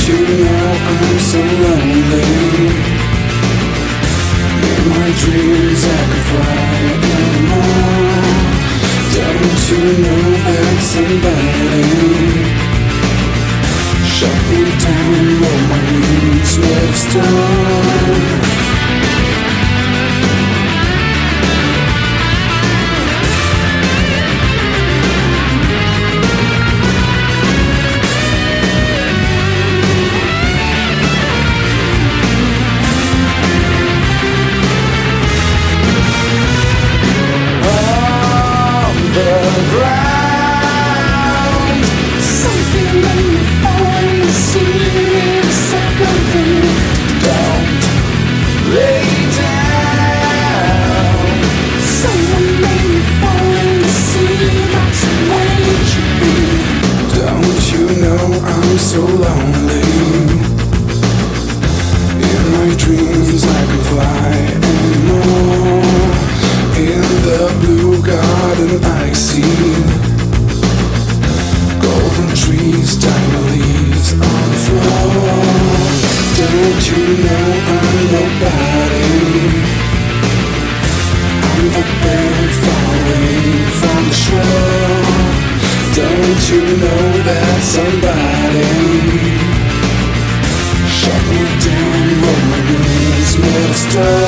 you know I'm so lonely? In my dreams I can fly anymore. Don't you know that somebody shut me down, roll my wings, made of stone? I'm so lonely. In my dreams I can fly anymore. In the blue garden I see golden trees, tiny leaves on the floor. Don't you know I'm nobody? I'm the bird falling from the shore. Don't you know that somebody shut me down, roll my wings, made of stone?